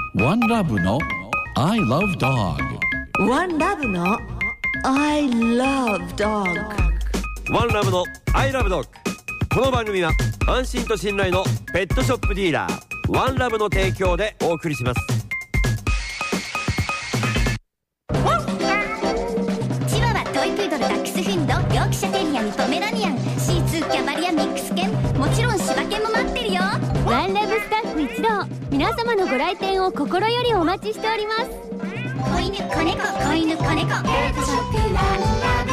One Love の I Love Dog。 One Love の I Love Dog。 ワンラブのアイラブドッグ。この番組は安心と信頼のペットショップディーラーワンラブの提供でお送りします。 チワワ、トイプードル、ダックスフンド、ヨークシャテリアにポメラニアン、シーツー、キャバリア、ミックス犬、もちろん柴犬も待ってるよ。 ワンラブスタッフ一同、皆様のご来店を心よりお待ちしております。 子犬、子猫、子犬、子猫、ペットショップワンラブ。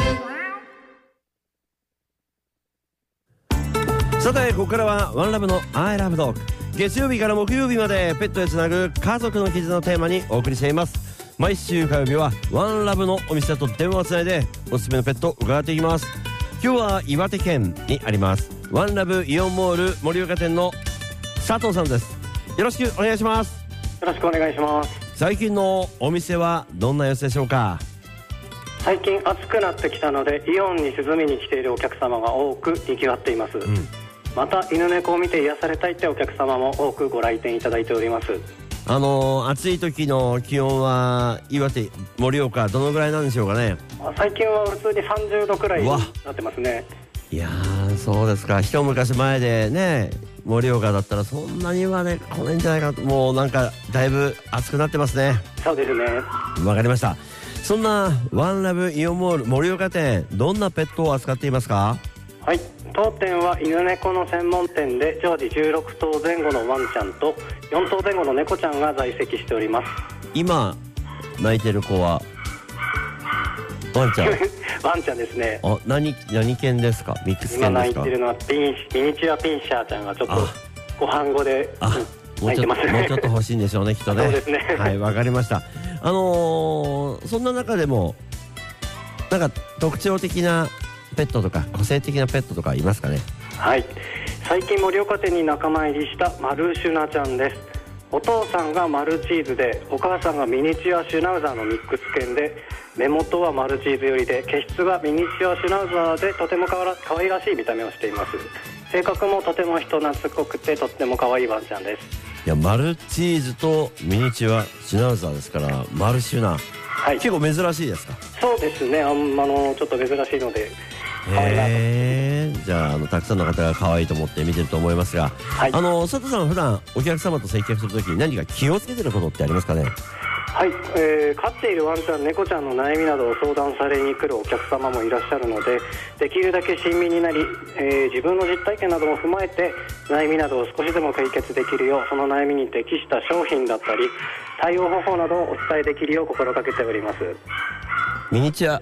さてここからはワンラブのアイラブドッグ。月曜日から木曜日までペットへつなぐ家族の絆のテーマにお送りしています。毎週火曜日はワンラブのお店と電話をつないでおすすめのペットを伺っていきます。今日は岩手県にありますワンラブイオンモール盛岡店の佐藤さんです。よろしくお願いします。 よろしくお願いします。 最近のお店はどんな様子でしょうか？ 最近暑くなってきたのでイオンに涼みに来ているお客様が多く賑わっています、また犬猫を見て癒されたいってお客様も多くご来店いただいております。 暑い時の気温は岩手盛岡どのぐらいなんでしょうかね？ 最近は普通に30度くらいになってますね。 いやーそうですか。一昔前でね盛岡だったらそんなにはね来ないんじゃないかと。もうなんかだいぶ暑くなってますね。 そうですね。 わかりました。そんなワンラブイオンモール盛岡店、どんなペットを扱っていますか？ はい、当店は犬猫の専門店で常時16頭前後のワンちゃんと4頭前後の猫ちゃんが在籍しております。 今泣いてる子はワンちゃんワンちゃんですね。 何犬ですか？ミックス今犬ですか？ 泣いてるのはミニチュアピンシャーちゃんがちょっとご飯後で泣いてますね。 もうちょっと欲しいんでしょうねきっとね。 そうですね。 はい、わかりました。そんな中でもなんか特徴的なペットとか個性的なペットとかいますかね？ はい、最近盛岡店に仲間入りしたマルシュナちゃんです。お父さんがマルチーズでお母さんがミニチュアシュナウザーのミックス犬で、目元はマルチーズ寄りで毛質がミニチュアシュナウザーでとても可愛らしい見た目をしています。性格もとても人懐っこくてとっても可愛いワンちゃんです。 いやマルチーズとミニチュアシュナウザーですからマルシュナ、 はい、 結構珍しいですか？ そうですね。ちょっと珍しいので可愛いなと。 じゃあたくさんの方が可愛いと思って見てると思いますが、 はい、 佐藤さんは普段お客様と接客するときに何か気をつけてることってありますかね？ はい、飼っているワンちゃん猫ちゃんの悩みなどを相談されに来るお客様もいらっしゃるので、できるだけ親身になり、自分の実体験なども踏まえて悩みなどを少しでも解決できるよう、その悩みに適した商品だったり対応方法などをお伝えできるよう心がけております。 ミニチュア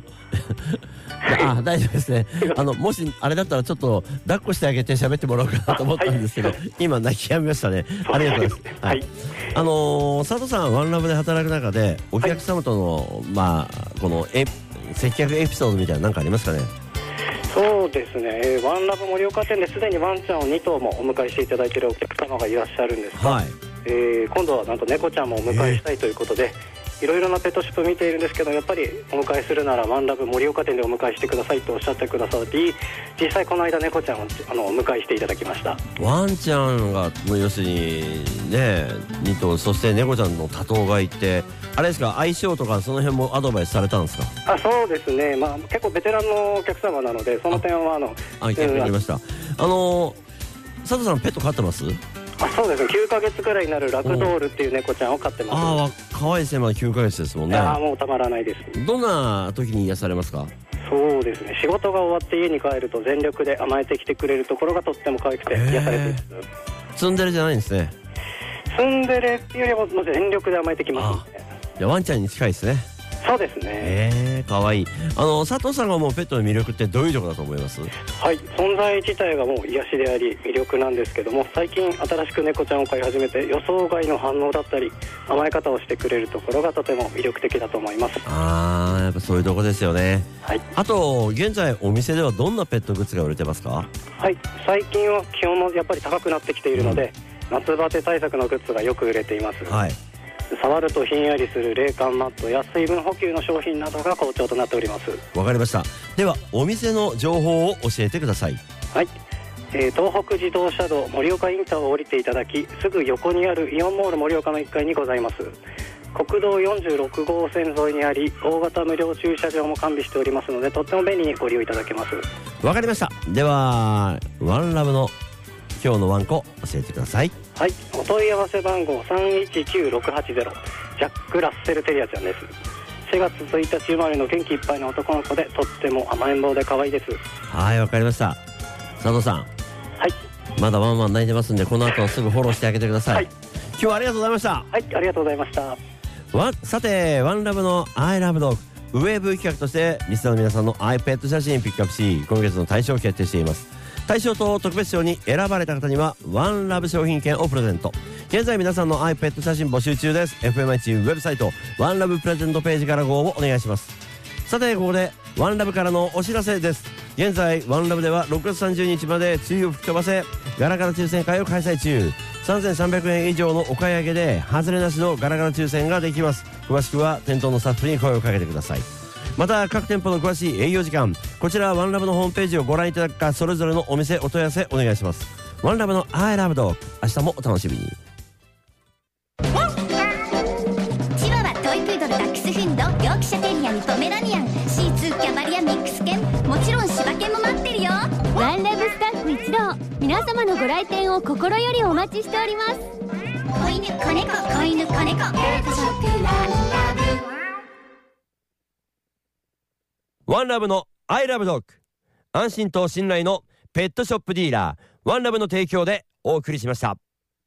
大丈夫ですね。もしあれだったらちょっと抱っこしてあげて喋ってもらおうかなと思ったんですけど、今泣き止みましたね。ありがとうございます。はい、佐藤さんワンラブで働く中でお客様との、この接客エピソードみたいな何かありますかね？ そうですね、ワンラブ盛岡店ですでにワンちゃんを2頭もお迎えしていただいているお客様がいらっしゃるんですが、今度はなんと猫ちゃんもお迎えしたいということで、いろいろなペットショップ見ているんですけど、やっぱりお迎えするならワンラブ盛岡店でお迎えしてくださいとおっしゃってくださり、実際この間猫ちゃんをお迎えしていただきました。ワンちゃんが要するにね2頭、そして猫ちゃんの多頭がいて、あれですか、相性とかその辺もアドバイスされたんですか？ そうですね、結構ベテランのお客様なのでその点は結構ありました。佐藤さんペット飼ってます？ そうですね、9ヶ月くらいになるラクドールっていう猫ちゃんを飼ってます。 可愛いですね。まだ9ヶ月ですもんね。 もうたまらないです。 どんな時に癒されますか？ そうですね、仕事が終わって家に帰ると全力で甘えてきてくれるところがとっても可愛くて癒されています。 ツンデレじゃないんですね。 ツンデレっていうよりも全力で甘えてきますね。 じゃあワンちゃんに近いですね。 そうですね。 可愛い。佐藤さんが思うペットの魅力ってどういうところだと思います？ はい、存在自体がもう癒しであり魅力なんですけども、最近新しく猫ちゃんを飼い始めて予想外の反応だったり甘え方をしてくれるところがとても魅力的だと思います。 やっぱそういうとこですよね。 はい。 あと現在お店ではどんなペットグッズが売れてますか？ はい、最近は気温もやっぱり高くなってきているので、夏バテ対策のグッズがよく売れています。 はい。 触るとひんやりする冷感マットや水分補給の商品などが好調となっております。 わかりました。ではお店の情報を教えてください。 はい、 東北自動車道盛岡インターを降りていただき、すぐ横にあるイオンモール盛岡の1階にございます。国道46号線沿いにあり、大型無料駐車場も完備しておりますので、とっても便利にご利用いただけます。 わかりました。ではワンラブの今日のワンコ教えてください。 はい、お問い合わせ番号319680、ジャック・ラッセルテリアちゃんです。4月1日生まれの元気いっぱいの男の子で、とっても甘えん坊で可愛いです。 はい、わかりました。佐藤さん、 はい、 まだワンワン泣いてますんで、この後すぐフォローしてあげてください。はい、今日はありがとうございました。 はい、ありがとうございました。 さて、ワンラブの I love dog ウェーブ企画としてリスナーの皆さんの iPet 写真ピックアップし、今月の大賞を決定しています。大賞と特別賞に選ばれた方にはワンラブ商品券をプレゼント。現在皆さんの iPet 写真募集中です。 FMI ウェブサイトワンラブプレゼントページからご応募お願いします。さて、ここでワンラブからのお知らせです。現在ワンラブでは6月30日まで梅雨を吹き飛ばせガラガラ抽選会を開催中。3300円以上のお買い上げで外れなしのガラガラ抽選ができます。詳しくは店頭のスタッフに声をかけてください。また各店舗の詳しい営業時間、こちらワンラブのホームページをご覧いただくか、それぞれのお店お問い合わせお願いします。ワンラブの I love dog、 明日もお楽しみに。 チワワ、トイプードル、ダックスフンド、ヨークシャテリアにポメラニアン、C2 キャバリアミックス犬、もちろん柴犬も待ってるよ。 ワンラブスタッフ一同、皆様のご来店を心よりお待ちしております。 子犬子猫、子犬子猫、ペットショップワンラブ。 ワンラブの I love dog、 安心と信頼のペットショップディーラーワンラブの提供でお送りしました。